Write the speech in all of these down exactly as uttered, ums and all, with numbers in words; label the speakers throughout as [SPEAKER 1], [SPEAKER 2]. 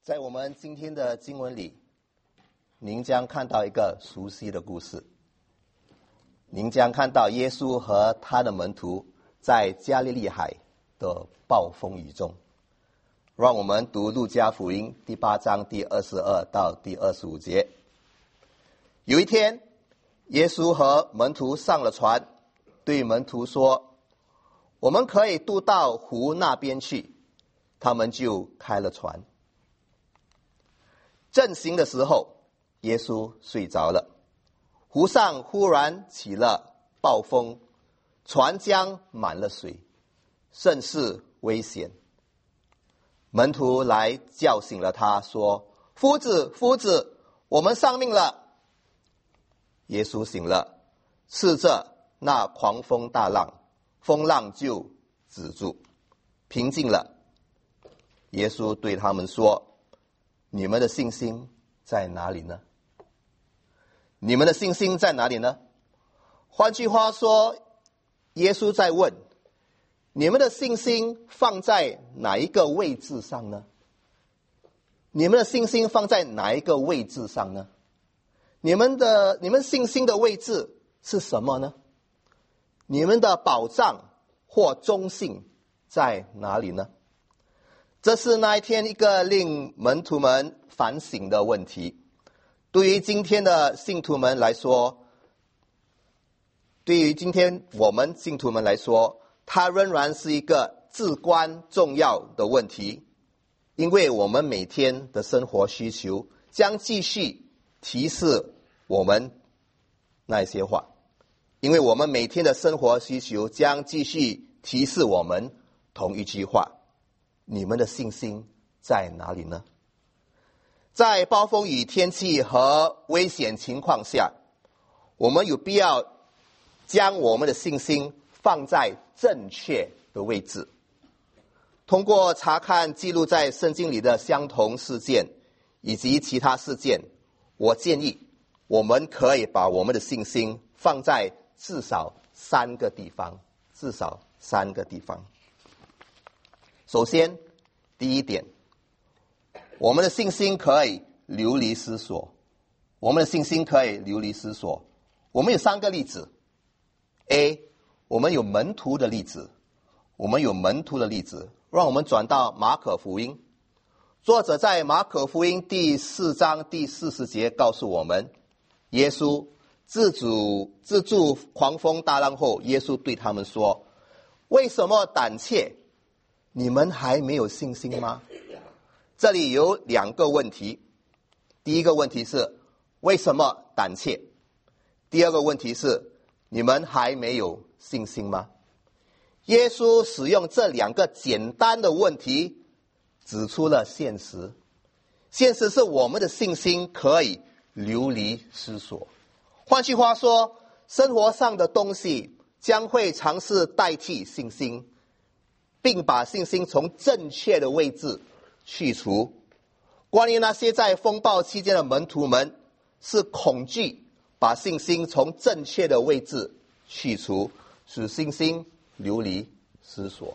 [SPEAKER 1] 在我们今天的经文里，您将看到一个熟悉的故事。您将看到耶稣和他的门徒在加利利海的暴风雨中。让我们读路加福音第八章第二十二到第二十五节。有一天，耶稣和门徒上了船，对门徒说：“我们可以渡到湖那边去。”他们就开了船。正行的时候，耶稣睡着了。湖上忽然起了暴风，船将满了水，甚是危险。门徒来叫醒了他，说：“夫子，夫子，我们丧命了。”耶稣醒了，斥着那狂风大浪，风浪就止住，平静了。耶稣对他们说：“你们的信心在哪里呢？你们的信心在哪里呢？”换句话说，耶稣在问：你们的信心放在哪一个位置上呢？你们的信心放在哪一个位置上呢？你们的你们信心的位置是什么呢？你们的保障或忠信在哪里呢？这是那一天一个令门徒们反省的问题。对于今天的信徒们来说，对于今天我们信徒们来说，它仍然是一个至关重要的问题，因为我们每天的生活需求将继续提示我们那些话，因为我们每天的生活需求将继续提示我们同一句话：你们的信心在哪里呢？在暴风雨天气和危险情况下，我们有必要将我们的信心放在正确的位置。通过查看记录在圣经里的相同事件以及其他事件，我建议我们可以把我们的信心放在至少三个地方，至少三个地方。首先，第一点，我们的信心可以流离失所。我们的信心可以流离失所。我们有三个例子。A， 我们有门徒的例子。我们有门徒的例子。让我们转到马可福音。作者在马可福音第四章第四十节告诉我们，耶稣自主自助狂风大浪后，耶稣对他们说：“为什么胆怯？你们还没有信心吗？”这里有两个问题。第一个问题是为什么胆怯？第二个问题是你们还没有信心吗？耶稣使用这两个简单的问题指出了现实。现实是我们的信心可以流离失所。换句话说，生活上的东西将会尝试代替信心，并把信心从正确的位置去除。关于那些在风暴期间的门徒们，是恐惧把信心从正确的位置去除，使信心流离失所。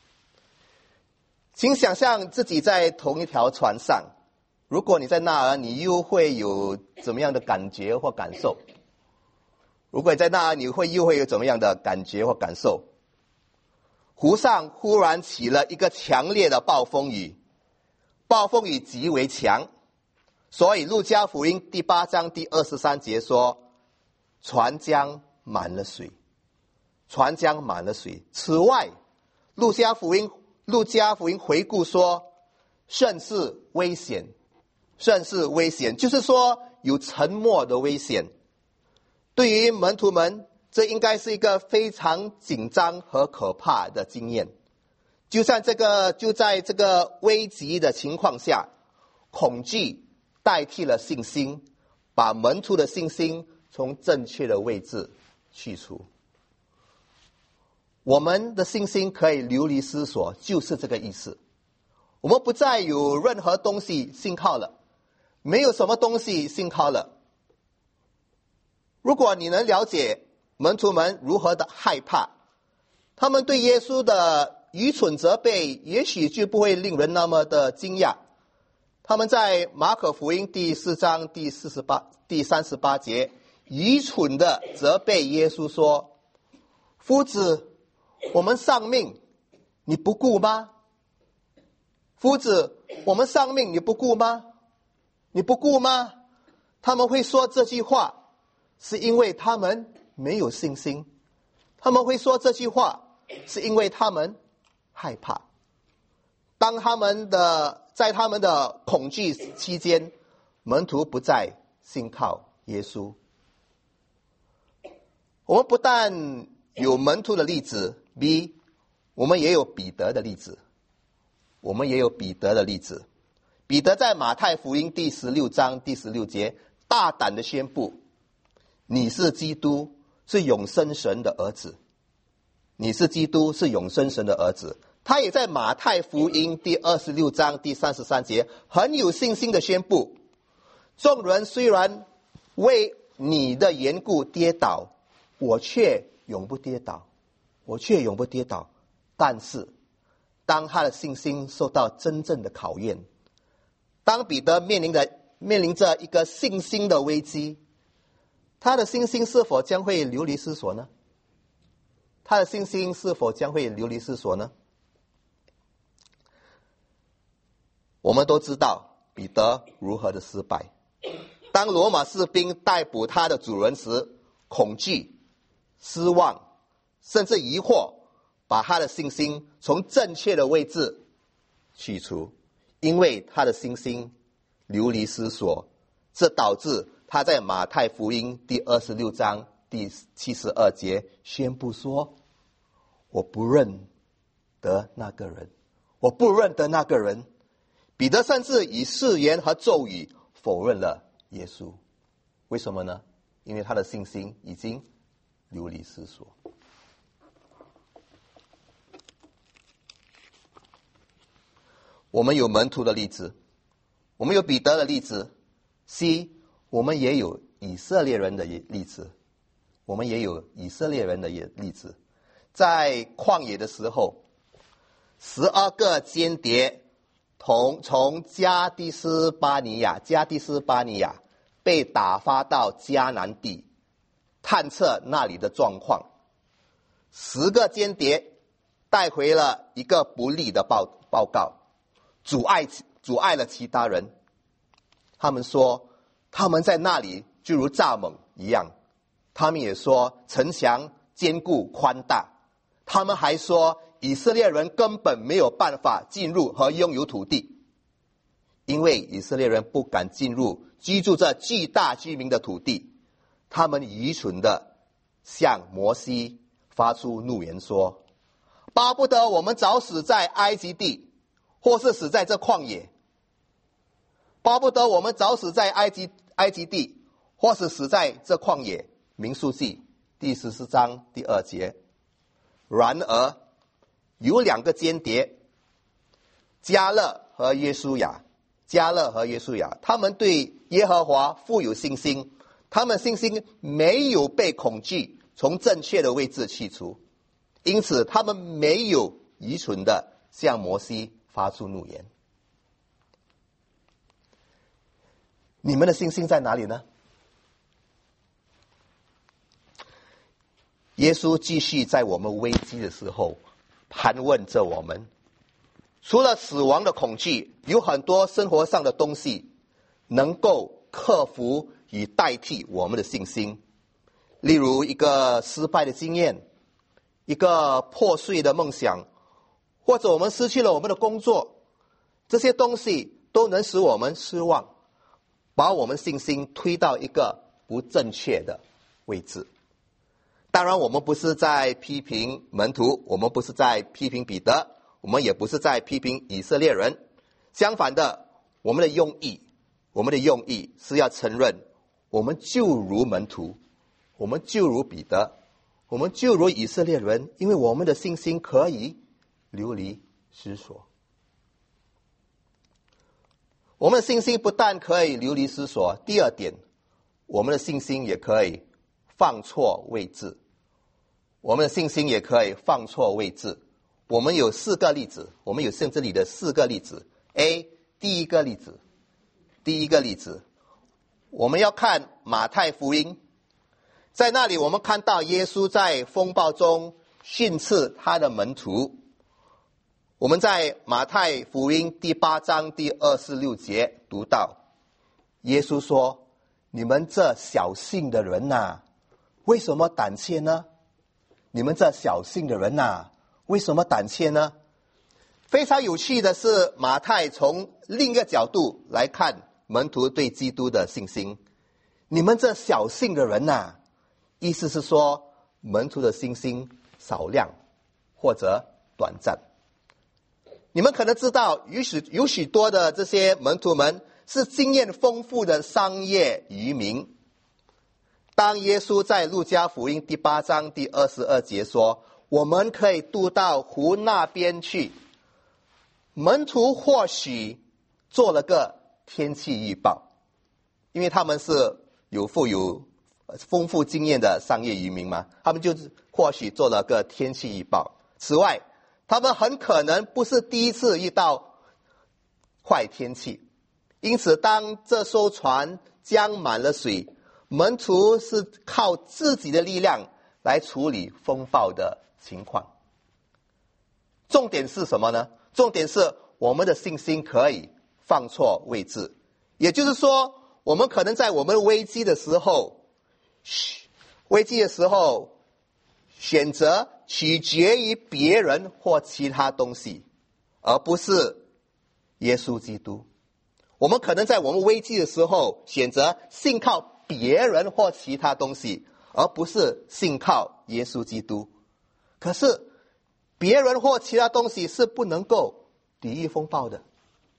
[SPEAKER 1] 请想象自己在同一条船上，如果你在那儿，你又会有怎么样的感觉或感受？如果你在那儿，你会又会有怎么样的感觉或感受？湖上忽然起了一个强烈的暴风雨，暴风雨极为强，所以路加福音第八章第二十三节说，船将满了水，船将满了水。此外，路加福音路加福音回顾说，甚是危险，甚是危险，就是说有沉没的危险。对于门徒们，这应该是一个非常紧张和可怕的经验。就在这个就在这个危急的情况下，恐惧代替了信心，把门徒的信心从正确的位置去除。我们的信心可以流离失所，就是这个意思。我们不再有任何东西信靠了，没有什么东西信靠了。如果你能了解门徒们如何的害怕，他们对耶稣的愚蠢责备也许就不会令人那么的惊讶。 他们在马可福音第四章第四十八、第三十八节，愚蠢的责备耶稣说：“夫子，我们丧命，你不顾吗？夫子，我们丧命，你不顾吗？你不顾吗？”他们会说这句话，是因为他们没有信心。他们会说这句话，是因为他们害怕。当他们的在他们的恐惧期间，门徒不再信靠耶稣。我们不但有门徒的例子 B， 我们也有彼得的例子。我们也有彼得的例子。彼得在马太福音第十六章第十六节大胆的宣布：“你是基督，是永生神的儿子。你是基督，是永生神的儿子。”他也在马太福音第二十六章第三十三节很有信心的宣布：“众人虽然为你的缘故跌倒，我却永不跌倒，我却永不跌倒。”但是当他的信心受到真正的考验，当彼得面临着面临着一个信心的危机，他的信心是否将会流离失所呢？他的信心是否将会流离失所呢？我们都知道彼得如何的失败。当罗马士兵逮捕他的主人时，恐惧、失望，甚至疑惑，把他的信心从正确的位置去除，因为他的信心流离失所，这导致他在马太福音第二十六章第七十二节宣布说：“我不认得那个人，我不认得那个人。”彼得甚至以誓言和咒语否认了耶稣。为什么呢？因为他的信心已经流离失所。我们有门徒的例子，我们有彼得的例子 C， 我们也有以色列人的例子，我们也有以色列人的例子。在旷野的时候，十二个间谍从从加迪斯巴尼亚加迪斯巴尼亚被打发到迦南地，探测那里的状况。十个间谍带回了一个不利的报报告，阻碍阻碍了其他人。他们说他们在那里就如蚱蜢一样，他们也说城墙坚固宽大，他们还说以色列人根本没有办法进入和拥有土地，因为以色列人不敢进入居住着巨大居民的土地。他们愚蠢的向摩西发出怒言说：“巴不得我们早死在埃及地，或是死在这旷野。巴不得我们早死在埃及埃及地，或是死在这旷野。”民数记第十四章第二节。然而有两个间谍，迦勒和约书亚，迦勒和约书亚，他们对耶和华富有信心，他们信心没有被恐惧从正确的位置去除，因此他们没有愚蠢的向摩西发出怒言。你们的信心在哪里呢？耶稣继续在我们危机的时候盘问着我们。除了死亡的恐惧，有很多生活上的东西能够克服与代替我们的信心。例如一个失败的经验，一个破碎的梦想，或者我们失去了我们的工作，这些东西都能使我们失望，把我们信心推到一个不正确的位置。当然我们不是在批评门徒，我们不是在批评彼得，我们也不是在批评以色列人。相反的，我们的用意我们的用意是要承认，我们就如门徒，我们就如彼得，我们就如以色列人，因为我们的信心可以流离失所。我们的信心不但可以流离失所，第二点，我们的信心也可以放错位置。我们的信心也可以放错位置。我们有四个例子，我们有圣经里的四个例子。A， 第一个例子， 第一个例子，我们要看马太福音，在那里我们看到耶稣在风暴中训斥他的门徒。我们在马太福音第八章第二十六节读到，耶稣说：你们这小信的人啊，为什么胆怯呢？你们这小信的人啊，为什么胆怯呢？非常有趣的是，马太从另一个角度来看门徒对基督的信心。你们这小信的人啊，意思是说门徒的信心少量或者短暂。你们可能知道，有许有许多的这些门徒们是经验丰富的商业渔民。当耶稣在路加福音第八章第二十二节说，我们可以渡到湖那边去，门徒或许做了个天气预报，因为他们是有富有丰富经验的商业渔民嘛，他们就或许做了个天气预报。此外，他们很可能不是第一次遇到坏天气，因此当这艘船将满了水，门徒是靠自己的力量来处理风暴的情况。重点是什么呢？重点是我们的信心可以放错位置，也就是说，我们可能在我们危机的时候，危机的时候选择取决于别人或其他东西，而不是耶稣基督。我们可能在我们危机的时候选择信靠别人或其他东西，而不是信靠耶稣基督。可是别人或其他东西是不能够抵御风暴的。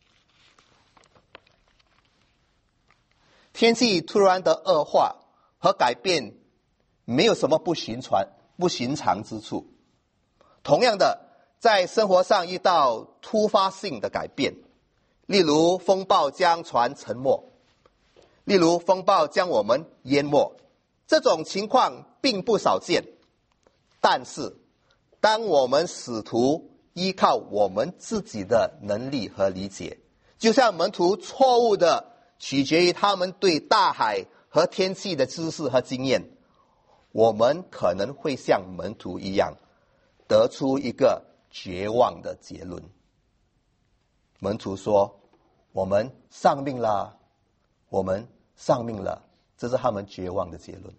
[SPEAKER 1] 天气突然的恶化和改变没有什么不寻常不寻常之处。同样的，在生活上遇到突发性的改变，例如风暴将船沉没，例如风暴将我们淹没，这种情况并不少见。但是当我们试图依靠我们自己的能力和理解，就像门徒错误的取决于他们对大海和天气的知识和经验，我们可能会像门徒一样得出一个绝望的结论。门徒说，我们丧命了，我们丧命了，这是他们绝望的结论。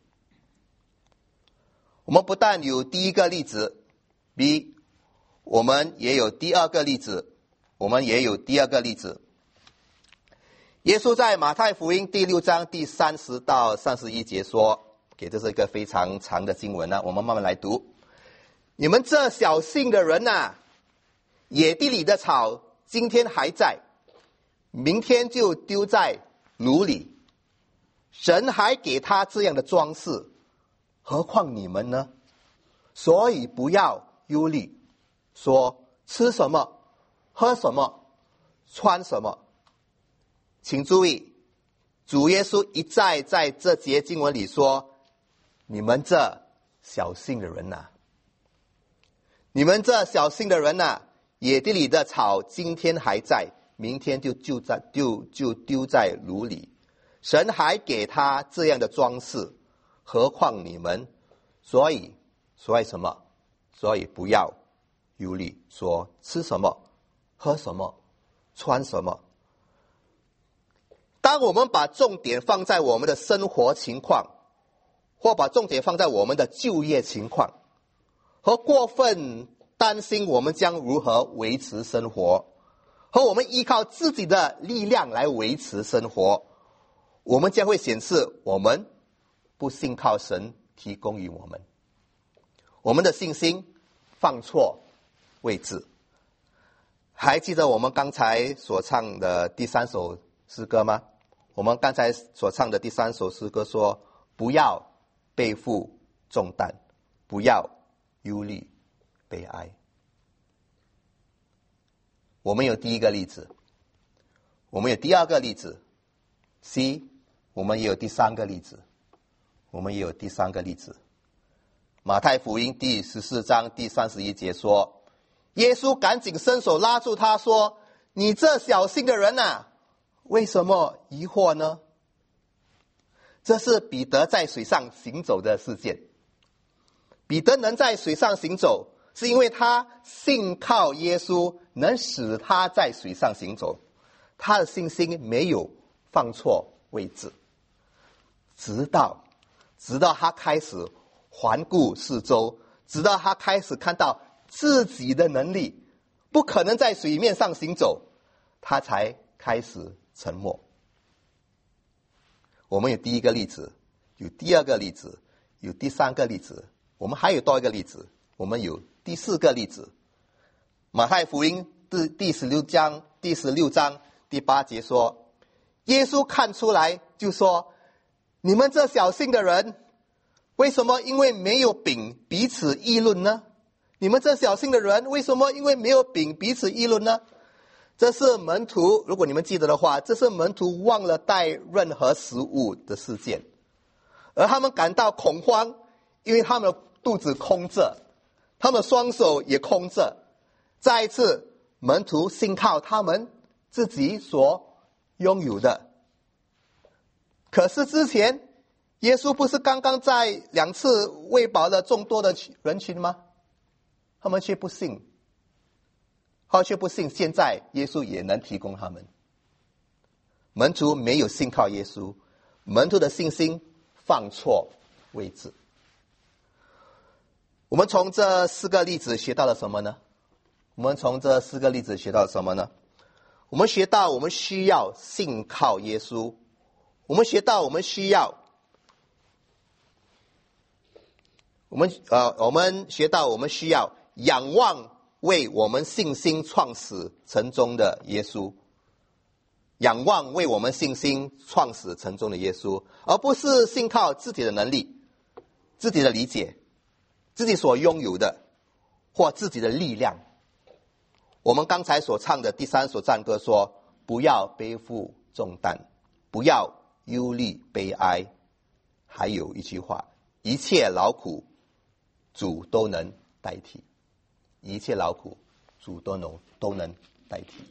[SPEAKER 1] 我们不但有第一个例子 B， 我们也有第二个例子，我们也有第二个例子。耶稣在马太福音第六章第三十到三十一节说，给这是一个非常长的经文呢，我们慢慢来读。你们这小信的人啊，野地里的草今天还在，明天就丢在炉里，神还给他这样的装饰，何况你们呢？所以不要忧虑，说吃什么，喝什么，穿什么。请注意，主耶稣一再在这节经文里说，你们这小信的人啊，你们这小信的人啊，野地里的草今天还在，明天就就在就就丢在炉里，神还给他这样的装饰，何况你们？所以所以什么？所以不要忧虑，说吃什么，喝什么，穿什么。当我们把重点放在我们的生活情况，或把重点放在我们的就业情况，和过分担心我们将如何维持生活，和我们依靠自己的力量来维持生活，我们将会显示我们不信靠神提供于我们，我们的信心放错位置。还记得我们刚才所唱的第三首诗歌吗？我们刚才所唱的第三首诗歌说，不要背负重担，不要忧虑悲哀。我们有第一个例子，我们有第二个例子 C， 我们也有第三个例子，我们也有第三个例子。马太福音第十四章第三十一节说，耶稣赶紧伸手拉住他说，你这小信的人啊， 为什么疑惑呢？这是彼得在水上行走的事件。彼得能在水上行走，是因为他信靠耶稣能使他在水上行走，他的信心没有放错位置。直到直到他开始环顾四周，直到他开始看到自己的能力不可能在水面上行走，他才开始沉默。我们有第一个例子，有第二个例子，有第三个例子，我们还有多一个例子，我们有第四个例子。马太福音第第十六章第十六章第八节说，耶稣看出来就说，你们这小信的人，为什么因为没有饼彼此议论呢？你们这小信的人，为什么因为没有饼彼此议论呢？这是门徒，如果你们记得的话，这是门徒忘了带任何食物的事件，而他们感到恐慌，因为他们的肚子空着，他们的双手也空着。再一次，门徒信靠他们自己所拥有的。可是之前耶稣不是刚刚在两次喂饱了众多的人群吗？他们却不信，他们却不信现在耶稣也能提供他们。门徒没有信靠耶稣，门徒的信心放错位置。我们从这四个例子学到了什么呢？我们从这四个例子学到了什么呢？我们学到我们需要信靠耶稣，我们学到我们需要我们呃我们学到我们需要仰望为我们信心创始成终的耶稣，仰望为我们信心创始成终的耶稣，而不是信靠自己的能力、自己的理解、自己所拥有的或自己的力量。我们刚才所唱的第三首赞歌说，不要背负重担，不要忧虑悲哀，还有一句话，一切劳苦主都能代替，一切劳苦主都能都能代替。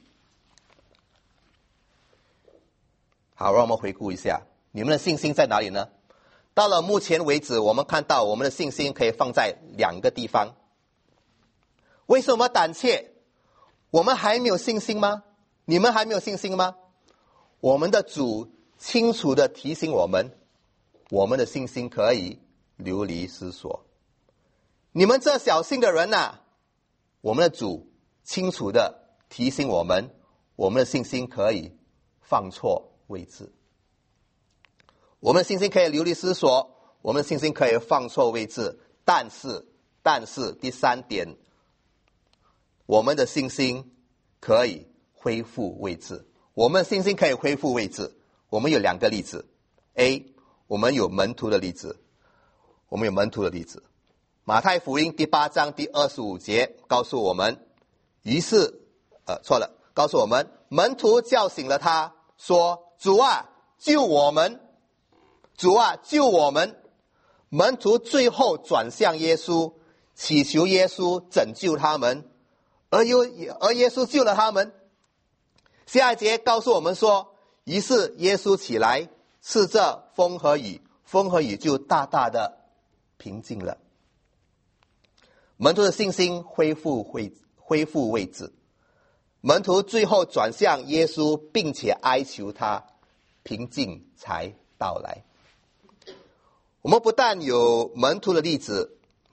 [SPEAKER 1] 好，让我们回顾一下，你们的信心在哪里呢？到了目前为止，我们看到我们的信心可以放在两个地方。为什么胆怯？我们还没有信心吗？你们还没有信心吗？我们的主清楚地提醒我们，我们的信心可以流离失所。你们这小信的人啊，我们的主清楚地提醒我们，我们的信心可以放错位置。我们的信心可以流离失所，我们的信心可以放错位置，但是但是第三点，我们的信心可以恢复位置。我们的信心可以恢复位置。我们有两个例子。 A， 我们有门徒的例子。我们有门徒的例子。马太福音第八章第二十五节告诉我们，于是呃错了，告诉我们门徒叫醒了他，说，主啊，救我们，主啊，救我们。门徒最后转向耶稣，祈求耶稣拯救他们，而耶而耶稣救了他们。下一节告诉我们说，于是耶稣起来，斥责风和雨，风和雨就大大的平静了。门徒的信心恢复恢恢复位置，门徒最后转向耶稣，并且哀求他，平静才到来。我们不但有门徒的例子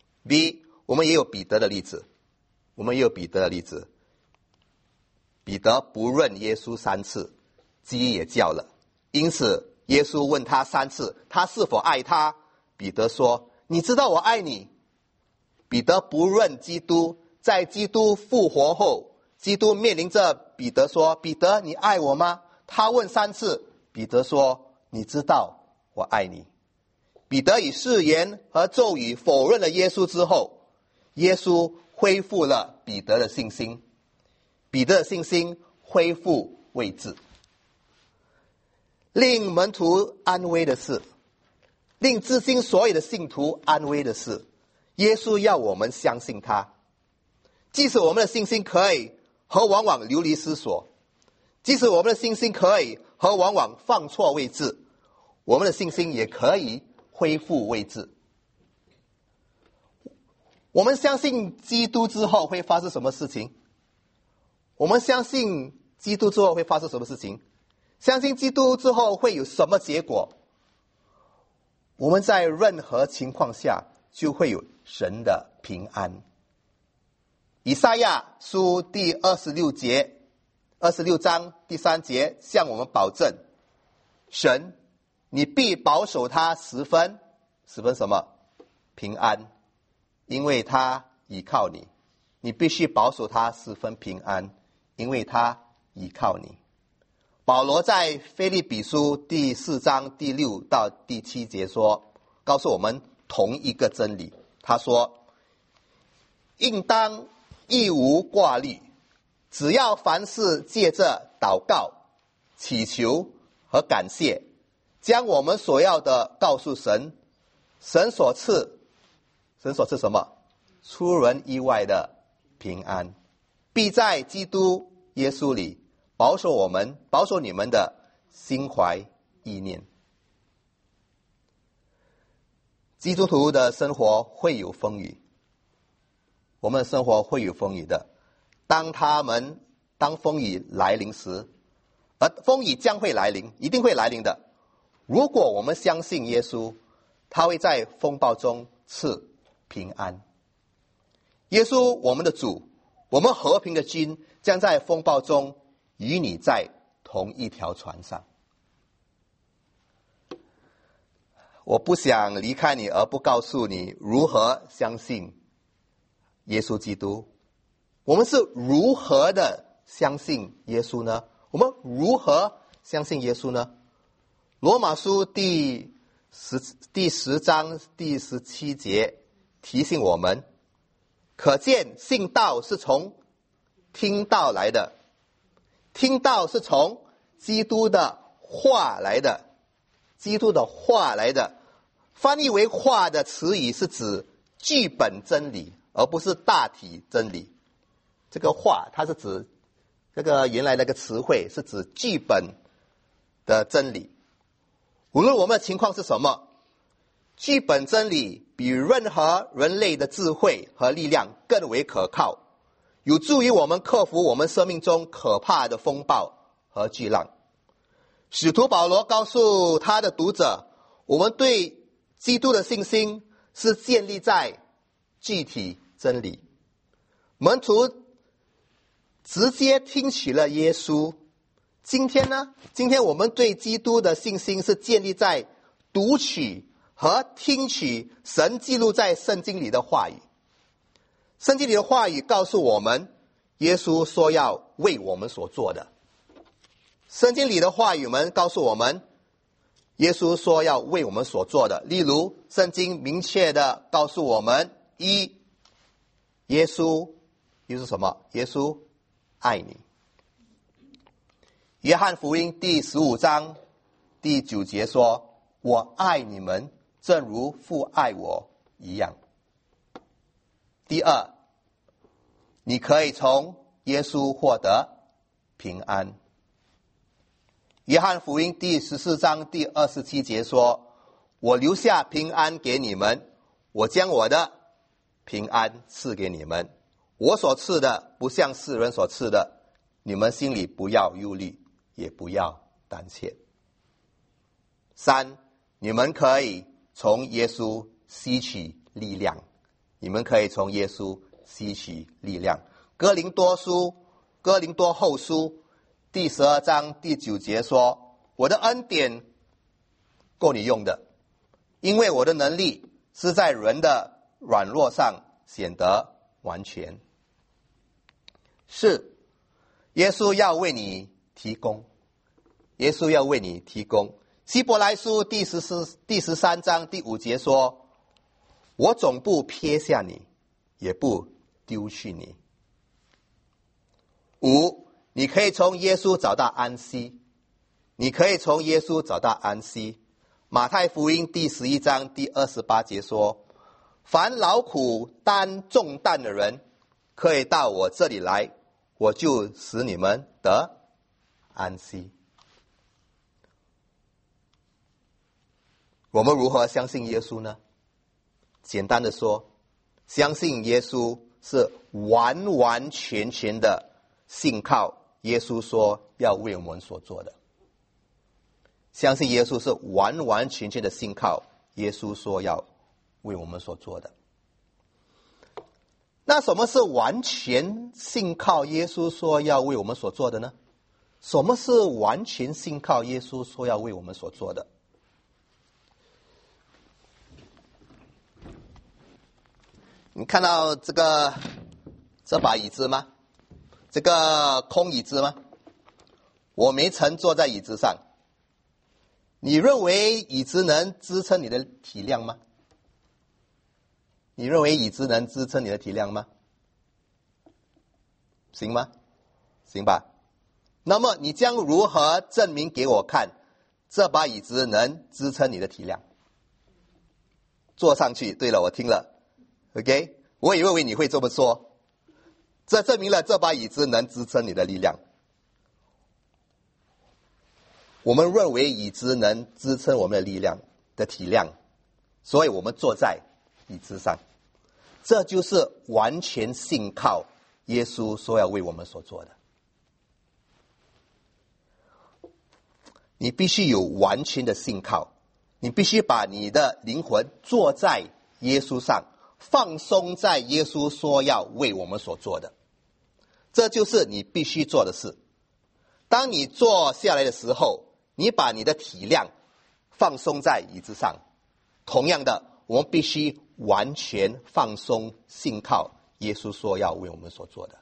[SPEAKER 1] B， 我们也有彼得的例子。我们也有彼得的例子。彼得不认耶稣三次，鸡也叫了，因此耶稣问他三次，他是否爱他？彼得说，你知道我爱你。彼得不认基督，在基督复活后，基督面临着彼得说，彼得，你爱我吗？他问三次，彼得说，你知道我爱你。彼得以誓言和咒语否认了耶稣之后，耶稣恢复了彼得的信心，彼得的信心恢复位置。令门徒安慰的是，令至今所有的信徒安慰的是，耶稣要我们相信他，即使我们的信心可以和往往流离失所， 即使我们的信心可以和往往放错位置，我们的信心也可以恢复位置。我们相信基督之后会发生什么事情？我们相信基督之后会发生什么事情？相信基督之后会有什么结果？我们在任何情况下就会有神的平安。以赛亚书第二十六节二十六章第三节向我们保证，神你必保守他十分十分什么？平安，因为他倚靠你。你必须保守他十分平安，因为他倚靠你。保罗在腓立比书第四章第六到第七节说，告诉我们同一个真理。他说，应当一无挂虑，只要凡事借着祷告、祈求和感谢，将我们所要的告诉神，神所赐，神所赐什么？出人意外的平安，必在基督耶稣里保守我们，保守你们的心怀意念。基督徒的生活会有风雨，我们的生活会有风雨的。当他们当风雨来临时，而风雨将会来临，一定会来临的。如果我们相信耶稣，他会在风暴中赐平安。耶稣我们的主，我们和平的君，将在风暴中与你在同一条船上。我不想离开你而不告诉你如何相信耶稣基督。我们是如何的相信耶稣呢？我们如何相信耶稣呢？罗马书第十第十章第十七节提醒我们，可见信道是从听道来的，听道是从基督的话来的，基督的话来的。翻译为话的词语是指剧本真理，而不是大体真理。这个话它是指这个原来那个词汇是指剧本的真理。无论我们的情况是什么，剧本真理比任何人类的智慧和力量更为可靠，有助于我们克服我们生命中可怕的风暴和巨浪。使徒保罗告诉他的读者，我们对基督的信心是建立在具体真理。门徒直接听取了耶稣。今天呢？今天我们对基督的信心是建立在读取和听取神记录在圣经里的话语。圣经里的话语告诉我们，耶稣说要为我们所做的。圣经里的话语们告诉我们，耶稣说要为我们所做的。例如，圣经明确的告诉我们：一，耶稣又是什么？耶稣爱你。约翰福音第十五章第九节说：我爱你们，正如父爱我一样。第二，你可以从耶稣获得平安。约翰福音第十四章第二十七节说：我留下平安给你们，我将我的平安赐给你们，我所赐的不像世人所赐的，你们心里不要忧虑，也不要胆怯。三，你们可以从耶稣吸取力量，你们可以从耶稣吸取力量。哥林多书哥林多后书第十二章第九节说：我的恩典够你用的，因为我的能力是在人的软弱上显得完全。是，耶稣要为你提供，耶稣要为你提供。希伯来书第十四第十三章第五节说：我总不撇下你，也不丢弃你。五，你可以从耶稣找到安息，你可以从耶稣找到安息。马太福音第十一章第二十八节说：凡劳苦担重担的人，可以到我这里来，我就使你们得安息。我们如何相信耶稣呢？简单的说，相信耶稣是完完全全的信靠耶稣说要为我们所做的。相信耶稣是完完全全的信靠耶稣说要为我们所做的。那什么是完全信靠耶稣说要为我们所做的呢？什么是完全信靠耶稣说要为我们所做的？你看到这个这把椅子吗？这个空椅子吗？我没曾坐在椅子上。你认为椅子能支撑你的体量吗？你认为椅子能支撑你的体量吗？行吗？行吧。那么你将如何证明给我看，这把椅子能支撑你的体量？坐上去。对了，我听了。OK， 我以为你会这么说。这证明了这把椅子能支撑你的力量。我们认为椅子能支撑我们的力量的体量，所以我们坐在椅子上。这就是完全信靠耶稣说要为我们所做的。你必须有完全的信靠，你必须把你的灵魂坐在耶稣上，放松在耶稣说要为我们所做的。这就是你必须做的事。当你坐下来的时候，你把你的体量放松在椅子上。同样的，我们必须完全放松信靠耶稣说要为我们所做的。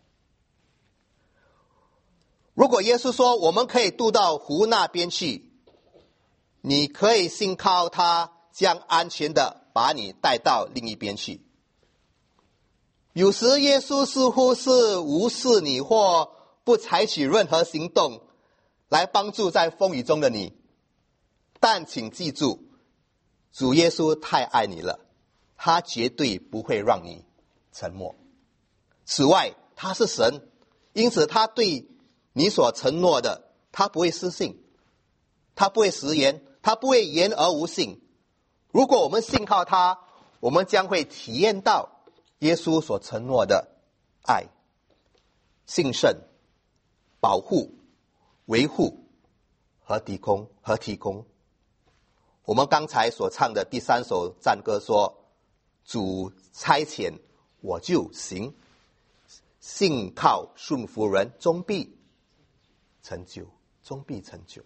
[SPEAKER 1] 如果耶稣说我们可以渡到湖那边去，你可以信靠他将安全的把你带到另一边去。有时耶稣似乎是无视你或不采取任何行动来帮助在风雨中的你，但请记住，主耶稣太爱你了，他绝对不会让你沉默。此外，他是神，因此他对你所承诺的，他不会失信，他不会食言，他不会言而无信。如果我们信靠他，我们将会体验到耶稣所承诺的爱、信圣、保护、维护和提供和提供。我们刚才所唱的第三首赞歌说，主差遣我就行，信靠顺服人终必成就，终必成就。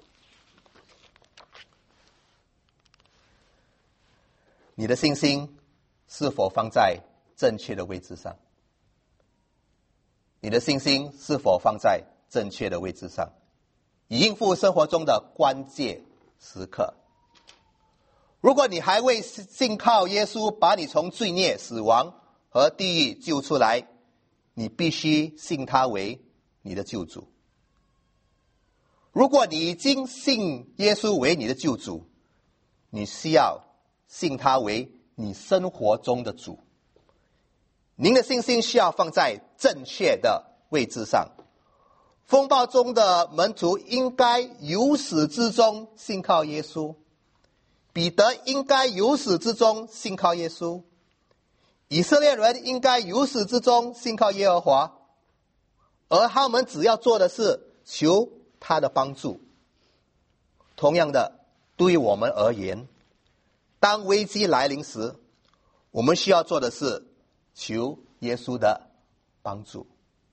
[SPEAKER 1] 你的信心是否放在正确的位置上？你的信心是否放在正确的位置上，以应付生活中的关键时刻？如果你还未信靠耶稣把你从罪孽、死亡和地狱救出来，你必须信他为你的救主。如果你已经信耶稣为你的救主，你需要信他为你生活中的主。您的信心需要放在正确的位置上。风暴中的门徒应该由始至终信靠耶稣，彼得应该由始至终信靠耶稣，以色列人应该由始至终信靠耶和华，而他们只要做的是求他的帮助。同样的，对于我们而言，当危机来临时，我们需要做的是求耶稣的帮助。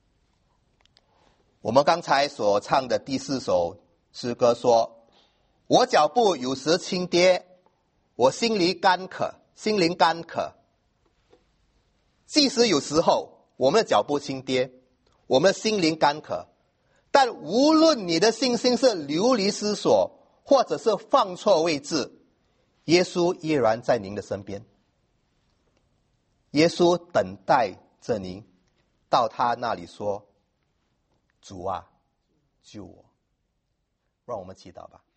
[SPEAKER 1] 我们刚才所唱的第四首诗歌说，我脚步有时轻跌，我心里干渴，心灵干渴。即使有时候我们的脚步轻跌，我们的心灵干渴，但无论你的信心是流离失所，或者是放错位置，耶稣依然在您的身边。耶稣等待着您到他那里说，主啊，救我。让我们祈祷吧。